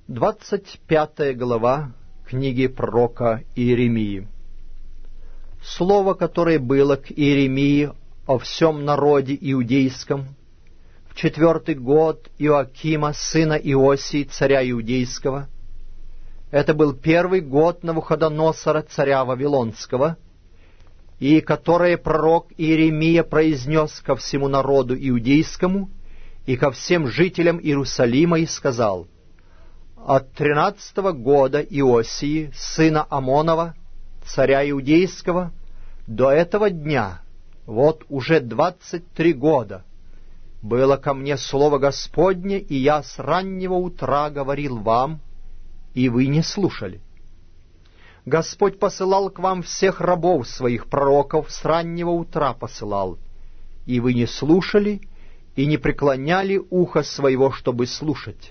25 глава книги пророка Иеремии. Слово, которое было к Иеремии о всем народе иудейском в 4-й год Иоакима, сына Иосии, царя иудейского. Это был 1-й год Навуходоносора, царя Вавилонского, и которое пророк Иеремия произнес ко всему народу иудейскому и ко всем жителям Иерусалима, и сказал: «От 13-го года Иосии, сына Амонова, царя иудейского, до этого дня, вот уже 23 года, было ко мне слово Господне, и я с раннего утра говорил вам, и вы не слушали. Господь посылал к вам всех рабов своих пророков, с раннего утра посылал, и вы не слушали и не преклоняли ухо своего, чтобы слушать.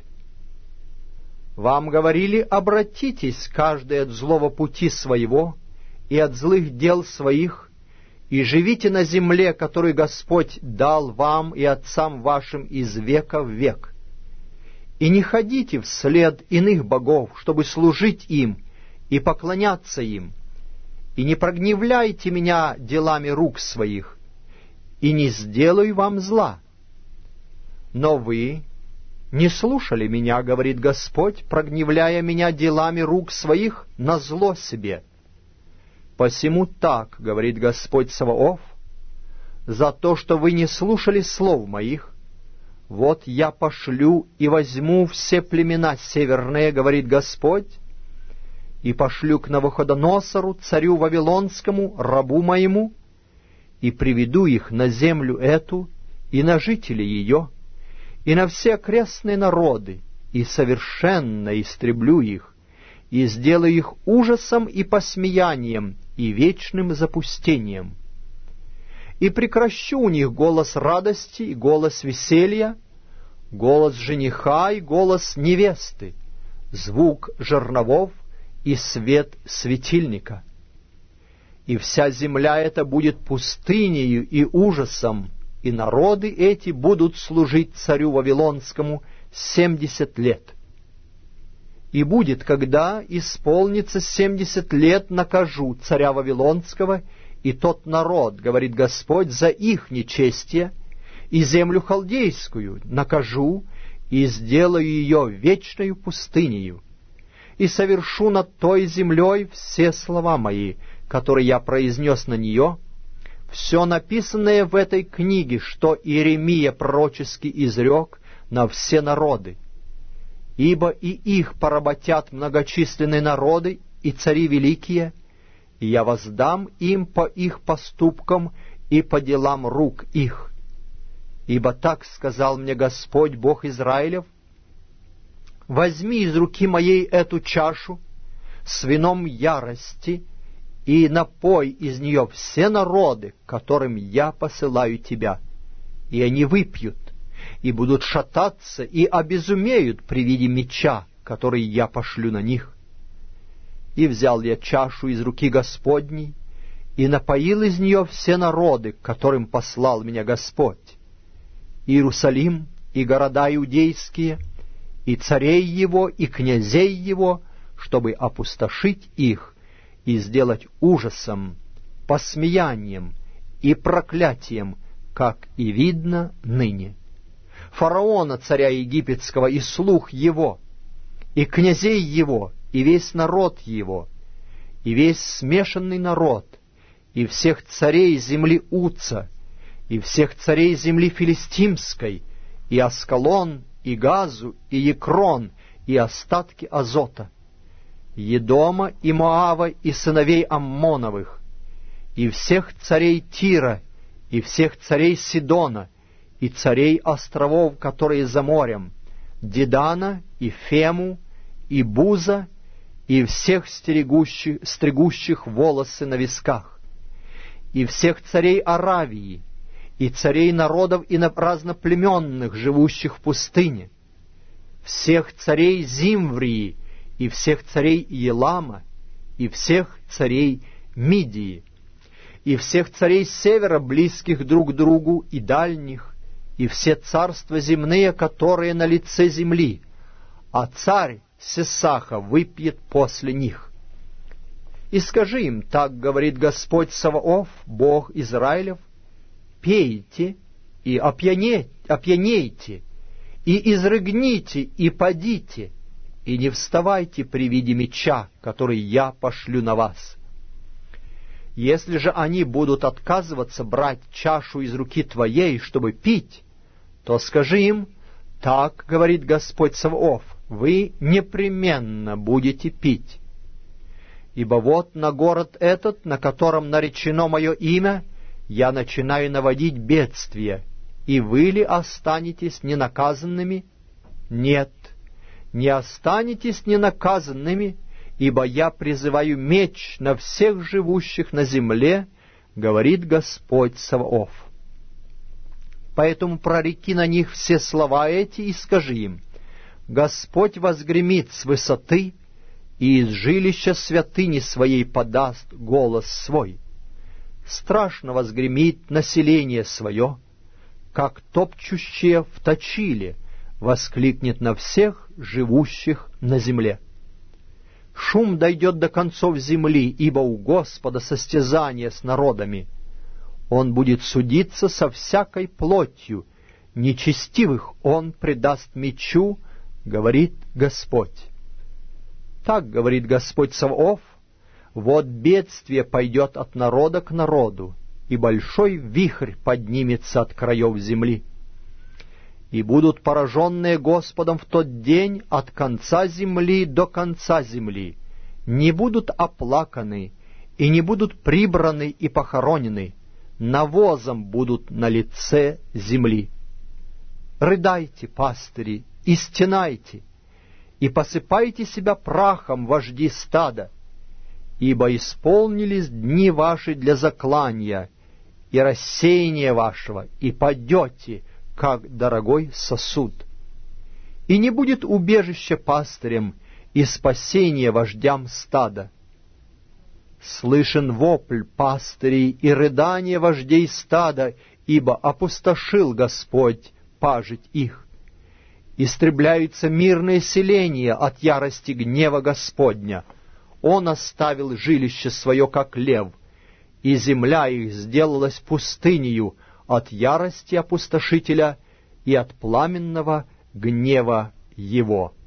Вам говорили: обратитесь каждый от злого пути своего и от злых дел своих, и живите на земле, которую Господь дал вам и отцам вашим из века в век. И не ходите вслед иных богов, чтобы служить им и поклоняться им, и не прогневляйте меня делами рук своих, и не сделаю вам зла. Но вы не слушали меня, говорит Господь, прогневляя меня делами рук своих на зло себе. Посему так, говорит Господь Саваоф, за то, что вы не слушали слов моих, вот я пошлю и возьму все племена северные, говорит Господь, и пошлю к Навуходоносору, царю Вавилонскому, рабу моему, и приведу их на землю эту и на жителей ее, и на все окрестные народы, и совершенно истреблю их, и сделаю их ужасом и посмеянием, и вечным запустением. И прекращу у них голос радости и голос веселья, голос жениха и голос невесты, звук жерновов и свет светильника. И вся земля эта будет пустынею и ужасом, и народы эти будут служить царю Вавилонскому 70 лет. И будет, когда исполнится 70 лет, накажу царя Вавилонского и тот народ, говорит Господь, за их нечестие, и землю халдейскую накажу, и сделаю ее вечною пустынею, и совершу над той землей все слова мои, которые я произнес на нее, все написанное в этой книге, что Иеремия пророчески изрек на все народы. Ибо и их поработят многочисленные народы и цари великие, и я воздам им по их поступкам и по делам рук их. Ибо так сказал мне Господь, Бог Израилев: возьми из руки моей эту чашу с вином ярости, и напой из нее все народы, которым я посылаю тебя, и они выпьют, и будут шататься, и обезумеют при виде меча, который я пошлю на них. И взял я чашу из руки Господней, и напоил из нее все народы, которым послал меня Господь, Иерусалим и города иудейские, и царей его, и князей его, чтобы опустошить их, и сделать ужасом, посмеянием и проклятием, как и видно ныне. Фараона, царя египетского, и слух его, и князей его, и весь народ его, и весь смешанный народ, и всех царей земли Уца, и всех царей земли Филистимской, и Аскалон, и Газу, и Екрон, и остатки Азота, Едома и Моава и сыновей Аммоновых, и всех царей Тира, и всех царей Сидона, и царей островов, которые за морем, Дедана и Фему, и Буза, и всех стригущих волосы на висках, и всех царей Аравии, и царей народов разноплеменных, живущих в пустыне, всех царей Зимврии, и всех царей Елама, и всех царей Мидии, и всех царей севера, близких друг к другу, и дальних, и все царства земные, которые на лице земли, а царь Сесаха выпьет после них. И скажи им, так говорит Господь Саваоф, Бог Израилев, пейте и опьянейте, и изрыгните, и падите, и не вставайте при виде меча, который я пошлю на вас. Если же они будут отказываться брать чашу из руки твоей, чтобы пить, то скажи им, так говорит Господь Саваоф, вы непременно будете пить. Ибо вот на город этот, на котором наречено мое имя, я начинаю наводить бедствие, и вы ли останетесь ненаказанными? Нет, не останетесь ненаказанными, ибо я призываю меч на всех живущих на земле, говорит Господь Саваоф. Поэтому прореки на них все слова эти и скажи им, Господь возгремит с высоты, и из жилища святыни своей подаст голос свой. Страшно возгремит население свое, как топчущее в точиле, воскликнет на всех живущих на земле. Шум дойдет до концов земли, ибо у Господа состязание с народами. Он будет судиться со всякой плотью, нечестивых Он предаст мечу, говорит Господь. Так говорит Господь Саваоф, вот бедствие пойдет от народа к народу, и большой вихрь поднимется от краев земли. И будут пораженные Господом в тот день от конца земли до конца земли, не будут оплаканы, и не будут прибраны и похоронены, навозом будут на лице земли. Рыдайте, пастыри, и стенайте, и посыпайте себя прахом, вожди стада, ибо исполнились дни ваши для заклания и рассеяния вашего, и падете, как дорогой сосуд. И не будет убежища пастырям и спасения вождям стада. Слышен вопль пастырей и рыдание вождей стада, ибо опустошил Господь пажить их. Истребляются мирные селения от ярости гнева Господня. Он оставил жилище свое, как лев, и земля их сделалась пустынею от ярости опустошителя и от пламенного гнева его.